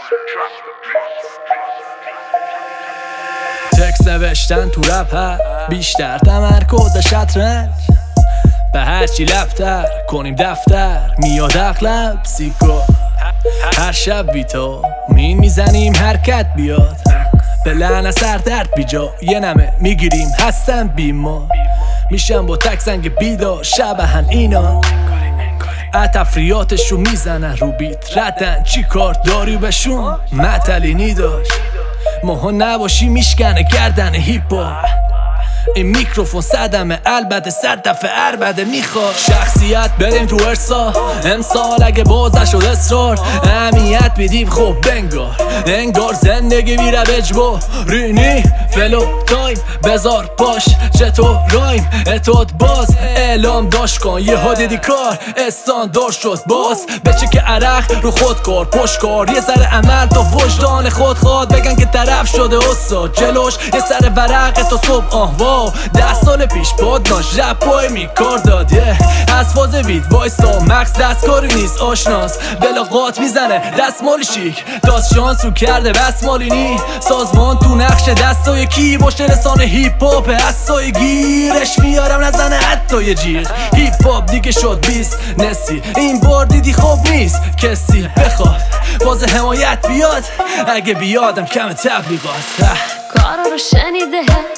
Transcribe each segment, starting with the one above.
تکست نوشتن تو رپ بیشتر تمرکز شطرنج، به هرچی لبتر کنیم دفتر میاد اغلب سیکو. هر شب بی تو میزنیم حرکت بیاد، به لعنه سر درد بی جا یه نمه میگیریم هستن بیما. میشم با تک زنگ بیدار شبهن اینا، تفریاتشو میزنن رو بیت ردن، چی کار داری بهشون معطلینی داشت. ماها نباشی میشکنه گردن هیپا، این میکروفون صدمه البته صد دفعه عربده میخواد شخصیت بریم تو ارسا امسال اگه بازش شد اصرار اهمیت میدیم. خب انگار زندگی میره بجبا رینی فلو تایم بذار باش چطور رایم اتود باز اعلام داشت کن یه ها دیدی کار استاندار شد باز بچه که عرق رو خود کار پشت کار یه ذره عمل تا وجدان خود خواد بگن که طرف شده استاد جلوش یه سر ورق تا صبح واو 10 سال پیش پادناش رپ پای میکار داد از فاز وید وایستا مکس دستکاری نیست آشناس بلاغات میزنه دستمالی شیک داست شانس رو کرده بسمالینی سازمان تو نقش دستای کی باشه رسانه هیپ هاپ حسای گیرش میارم نزنه حتی یه جیغ هیپ هاپ دیگه شد بیزنسی این بار دیدی خوب نیست کسی بخواد باز حمایت بیاد اگه بیادم کم تبلیغات کارا رو شنیده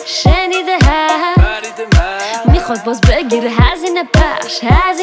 میخواد باز بگیره هزینه پخش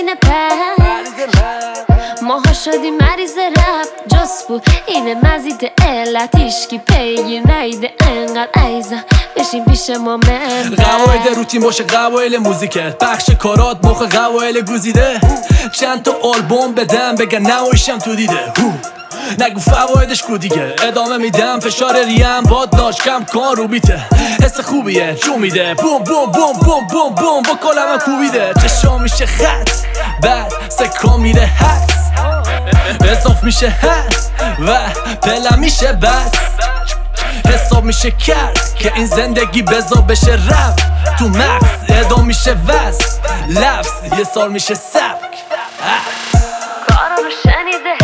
ماها شدیم مریض رپ جس بود اینه مزید علت ایشکی پیگیر نیده انقدر ایزم بشین پیش ما قواعد روتین باشه قواعد موزیکت بخش کارات مخ قواعد گوزیده چند تا آلبوم بدم بگن نمایشم تو دیده نگو فوایدش کو دیگه ادامه میدم فشار ریم بادناش کم کن رو بیته حس خوبیه جو میده بوم بوم بوم بوم بوم بوم با کلمم کوبیده چشا میشه خط بعد سکا میره حس اضاف میشه هست و پلم میشه بس حساب میشه کرد که این زندگی بزا بشه رفت تو مغز ادام میشه وزن لفظ یه سال میشه سبک کارا رو شنیده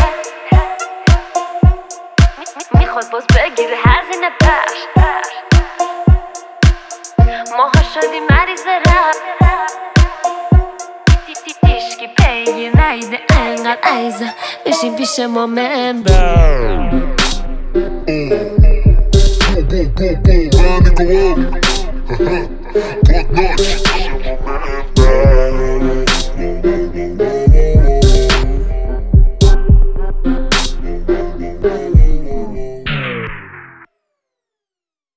میخواد باز بگیره هزینه پخش ماها شدیم مریض رپ ایشکی پیگیر نیده انقدر ایزم بشین پیش ما Boom, boom, boom, boom, round and go on.